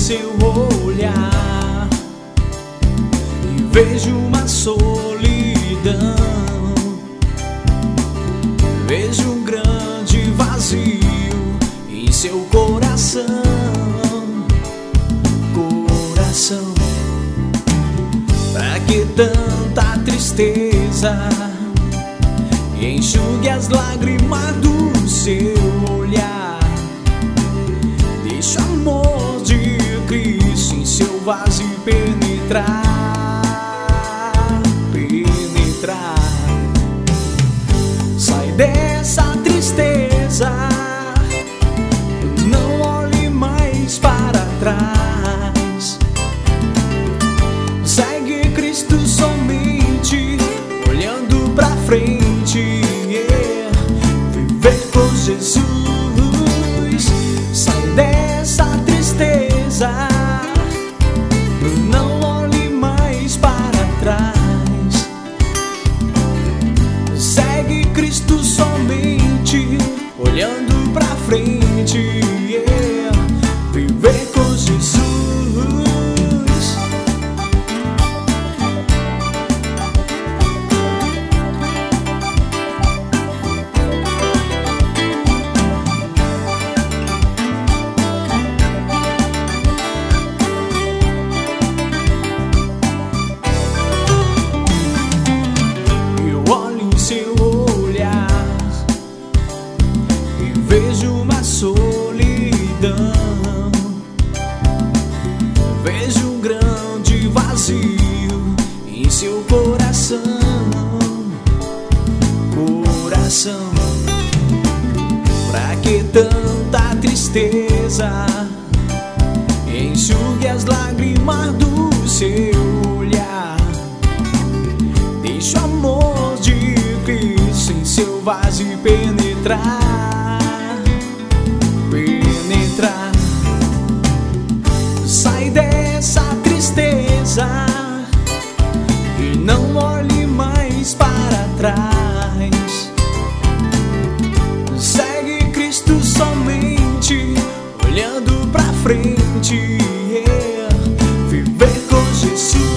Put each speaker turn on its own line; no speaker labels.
seu olhar e vejo uma solidão, vejo um grande vazio em seu coração. Coração, pra que tanta tristeza? Enxugue as lágrimas do seu olhar. Deixa o amor de Cristo em seu vazio penetrar. Penetrar. Sai dessa tristeza, não olhe mais para trás. Segue Cristo somente, olhando pra frente, yeah. Viver com Jesus. Sai dessa tristeza, não olhe mais para trás. Segue Cristo somente, olhando pra frente, yeah. Viver com Jesus. Seu olhar e vejo uma solidão, vejo um grande vazio em seu coração. Coração, pra que tanta tristeza? Enxugue as lágrimas do seu olhar. Deixa o amor de Cristo em seu vazio penetrar. Penetrar. Sai dessa tristeza e não olhe mais para trás. Segue Cristo somente, olhando pra frente, yeah. Viver com Jesus.